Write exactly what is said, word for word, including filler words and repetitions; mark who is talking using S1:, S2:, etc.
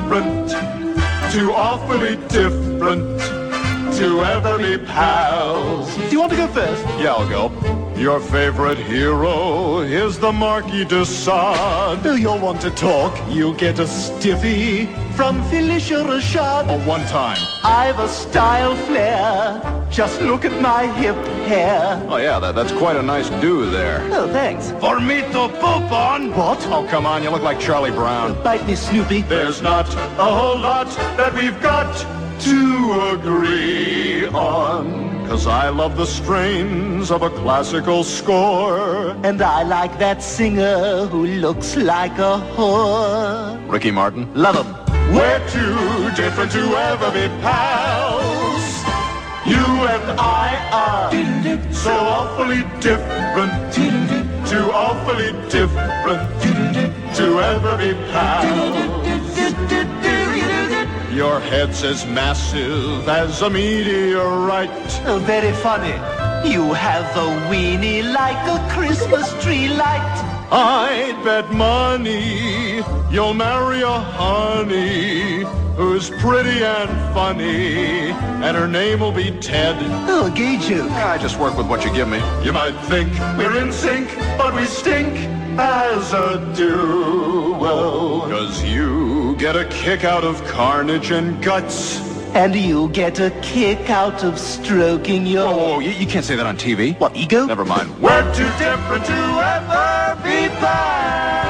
S1: different, too awfully different to ever be pals.
S2: Do you want to go first?
S1: Yeah, I'll go. Your favorite hero is the Marquis de Sade.
S2: Oh, you'll want to talk. You'll get a stiffy from Felicia Rashad.
S1: Oh, one time.
S2: I've a style flair. Just look at my hip hair.
S1: Oh, yeah, that, that's quite a nice do there.
S2: Oh, thanks.
S1: For me to poop on?
S2: What?
S1: Oh, come on, you look like Charlie Brown.
S2: Bite me, Snoopy.
S1: There's not a whole lot that we've got to agree on. 'Cause I love the strains of a classical score.
S2: And I like that singer who looks like a whore.
S1: Ricky Martin?
S2: Love him.
S1: We're too different to ever be pals. You and I are so awfully different, too awfully different to ever be pals. Your head's as massive as a meteorite.
S2: Oh, very funny. You have a weenie like a Christmas tree light.
S1: I'd bet money you'll marry a honey who's pretty and funny, and her name will be Ted.
S2: Oh, gay joke.
S1: I just work with what you give me. You might think we're in sync, but we stink as a duo. 'Cause you get a kick out of carnage and guts.
S2: And you get a kick out of stroking your...
S1: Oh, you, you can't say that on T V.
S2: What, ego?
S1: Never mind. We're too different to ever be pals.